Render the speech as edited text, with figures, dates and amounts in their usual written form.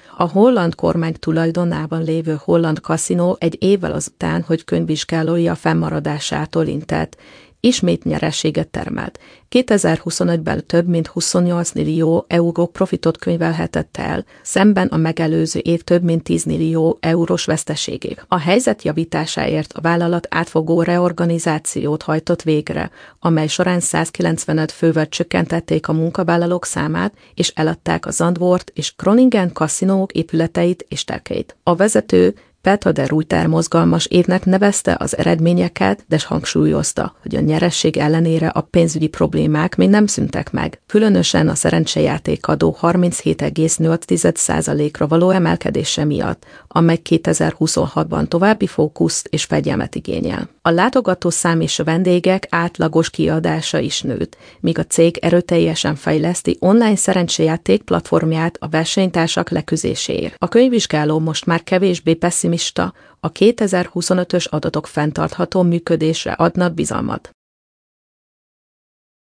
A holland kormány tulajdonában lévő holland kaszinó egy évvel azután, hogy könyvvizsgálója fennmaradásától intett, ismét nyereséget termelt. 2025-ben több mint 28 millió euró profitot könyvelhetett el, szemben a megelőző év több mint 10 millió eurós veszteségével. A helyzet javításáért a vállalat átfogó reorganizációt hajtott végre, amely során 195 fővel csökkentették a munkavállalók számát, és eladták a Zandvoort és Groningen kaszinók épületeit és terkeit. A vezető Peter de Ruyter mozgalmas évnek nevezte az eredményeket, de hangsúlyozta, hogy a nyeresség ellenére a pénzügyi problémák még nem szűntek meg, különösen a szerencsejátékadó 37,8%-ra való emelkedése miatt, amely 2026-ban további fókuszt és fegyelmet igényel. A látogatószám és a vendégek átlagos kiadása is nőtt, míg a cég erőteljesen fejleszti online szerencsejáték platformját a versenytársak leküzdéséért. A könyvvizsgáló most már kevésbé pessimista, a 2025-ös adatok fenntartható működésre adnak bizalmat.